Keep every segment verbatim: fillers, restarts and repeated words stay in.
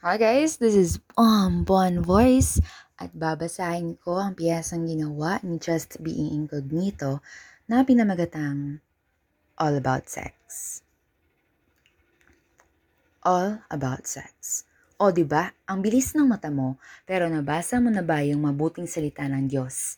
Hi guys, this is um, Bon Voice at babasahin ko ang piyesang ginawa ni Just Being Incognito na pinamagatang All About Sex. All About Sex. O di ba? Ang bilis ng mata mo, pero nabasa mo na ba yung mabuting salita ng Diyos?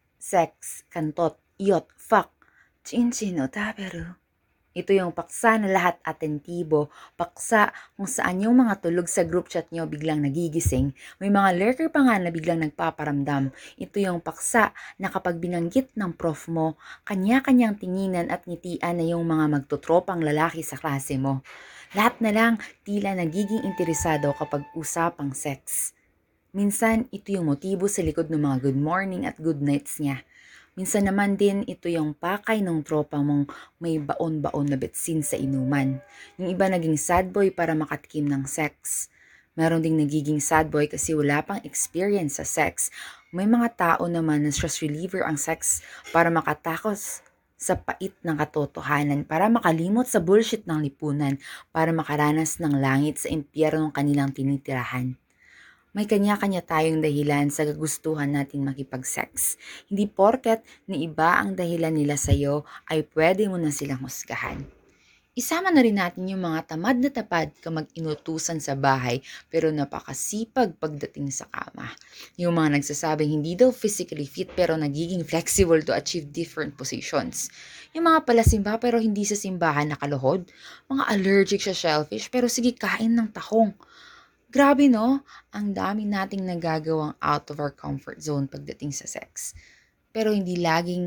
Sex, kantot, iyot, fuck, chin-chin o taperu. Ito yung paksa na lahat atentibo, paksa kung saan yung mga tulog sa group chat nyo biglang nagigising, may mga lurker pa nga na biglang nagpaparamdam. Ito yung paksa na kapag binanggit ng prof mo, kanya-kanyang tinginan at ngitian na yung mga magtutropang lalaki sa klase mo. Lahat na lang tila nagiging interesado kapag usapang sex. Minsan, ito yung motibo sa likod ng mga good morning at good nights niya. Minsan naman din ito yung pakay ng tropa mong may baon-baon na betsin sa inuman. Yung iba naging sad boy para makatikim ng sex. Meron ding nagiging sad boy kasi wala pang experience sa sex. May mga tao naman na stress reliever ang sex para makatakos sa pait ng katotohanan, para makalimot sa bullshit ng lipunan, para makaranas ng langit sa impyerno ng kanilang tinitirahan. May kanya-kanya tayong dahilan sa kagustuhan natin makipag-sex. Hindi porket ni iba ang dahilan nila sa'yo ay pwede mo na silang husgahan. Isama na rin natin yung mga tamad na tapad ka mag-inutusan sa bahay pero napakasipag pagdating sa kama. Yung mga nagsasabing hindi daw physically fit pero nagiging flexible to achieve different positions. Yung mga palasimba pero hindi sa simbahan nakaluhod. Mga allergic sa shellfish pero sige kain ng tahong. Grabe no, ang dami nating nagagawang out of our comfort zone pagdating sa sex. Pero hindi laging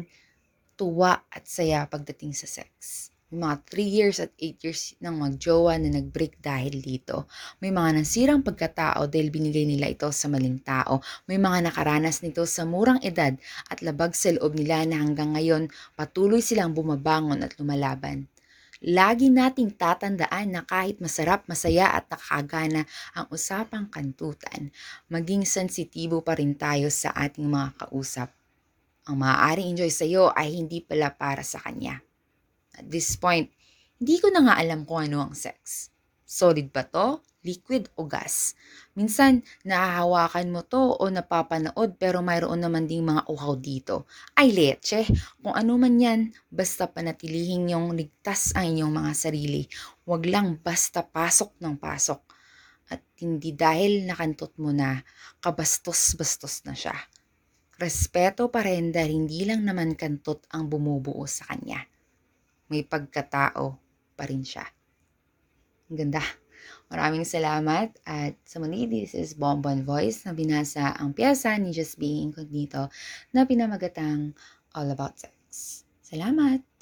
tuwa at saya pagdating sa sex. May mga three years at eight years ng magjowa na nag-break dahil dito. May mga nasirang pagkatao dahil binigay nila ito sa maling tao. May mga nakaranas nito sa murang edad at labag sa loob nila na hanggang ngayon patuloy silang bumabangon at lumalaban. Lagi nating tatandaan na kahit masarap, masaya at nakakagana ang usapang kantutan, maging sensitibo pa rin tayo sa ating mga kausap. Ang maaaring enjoy sa iyo ay hindi pala para sa kanya. At this point, hindi ko na nga alam kung ano ang sex. Solid ba to? Liquid o gas? Minsan, nahahawakan mo to o napapanood pero mayroon naman ding mga uhaw dito. Ay leche, kung ano man yan, basta panatilihin yung ligtas ang inyong mga sarili. Huwag lang basta pasok ng pasok. At hindi dahil nakantot mo na, kabastos-bastos na siya. Respeto pa rin dahil hindi lang naman kantot ang bumubuo sa kanya. May pagkatao pa rin siya. Ang ganda. Maraming salamat at sa muli, this is Bonbon Voice na binasa ang piyesa ni Just Being Incognito na pinamagatang All About Sex. Salamat!